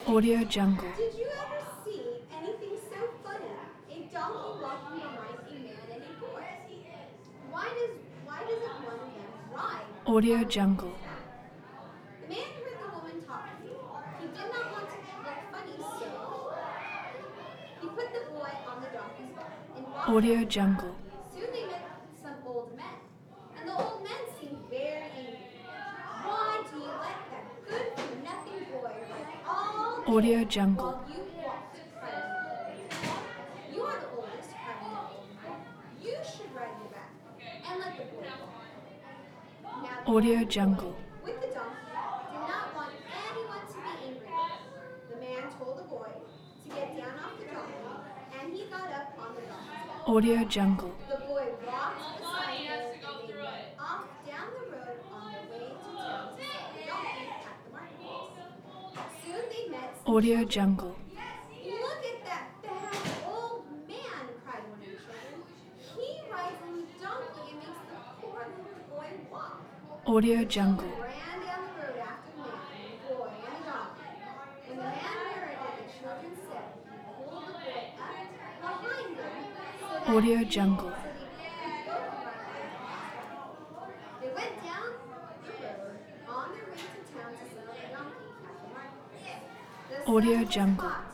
Audio Jungle. Did you ever see anything so funny? A donkey walking behind a man and a boy. Why doesn't one of them ride Audio on the Jungle. donkey's back? The man heard the woman talking. He did not want to look funny, so he put the boy on the donkey's back and walked Audio on. Jungle. Soon they met some old men, and the old men seemed very angry. Why do you let that good-for-nothing boy ride all day Audio Jungle. while you walked? Cried the You are the oldest, cried the old man. You should ride in the back and let the boy walk. Now the Audio man Jungle. with the donkey did not want anyone to be angry with him. The man told the boy to get down off the donkey, and he got up on the donkey's back. Audio Jungle. The boy walked beside him and they went off down the road on their way to town to sell the donkey at the marketplace. Soon they met some Audio children. Jungle. Look at that bad old man, cried one of the children. He rides on the donkey and makes the poor little boy walk. Audio Jungle. Ran down the road after the man, the boy, and the donkey. When the man heard what the children said, he pulled the boy up behind them so that Audio Jungle. they went down the road on their way to town to sell the donkey at the market. The Audio sun was Jungle. hot,